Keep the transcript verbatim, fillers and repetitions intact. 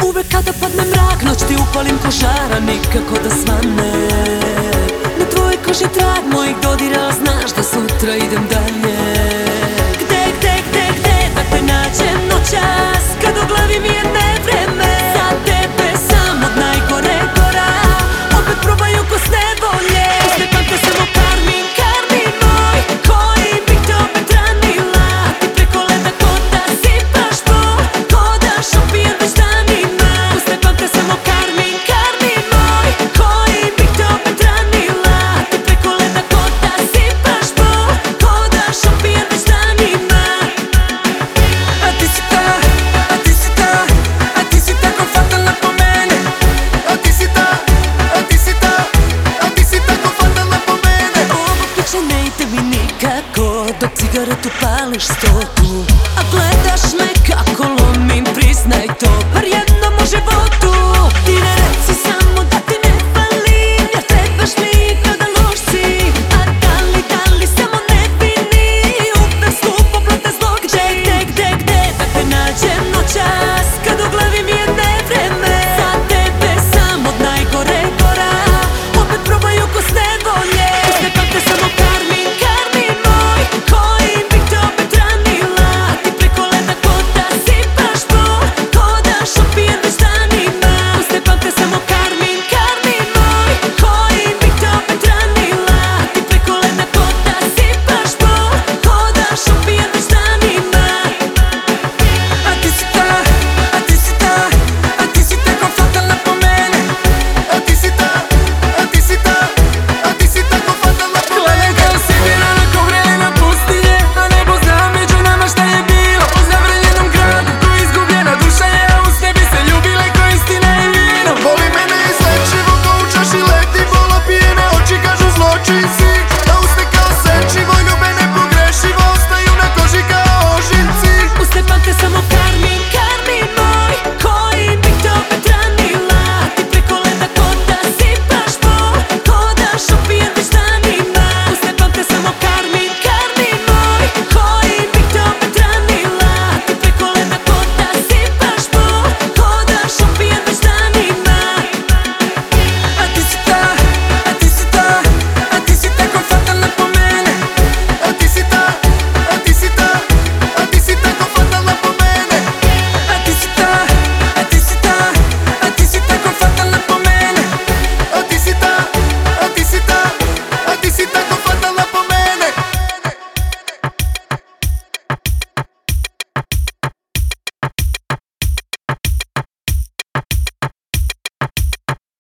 Uvek kada padne mrak, noć ti upalim ko žara, nikako da svane. Na tvojoj koži trag mojih dodira, znaš da sutra idem dalje. Gde, gde, gde, gde da te nađem noćas, kad u glavi mi je nevreme. Za tebe sam od najgore gora, opet probaju ko s nevolje. Usne pamte samo Karmin, Karmin moj, koji bih te opet ranila. Ti preko leda ko da sipaš bol, ko da šopijem već danima. Usne pamte samo Karmin, Karmin moj, koji bih te opet ranila. Ti preko leda ko da sipaš bol, ko da šopijem već danima. A ti si ta, a ti si ta, a ti si tako fatalna po mene. A ti si ta, a ti si ta, a ti si tako fatalna po mene. Ovo priče ne ide mi nikako, dok cigaretu pališ stoku. A gledaš me kako lomim, priznaj to, bar jedno može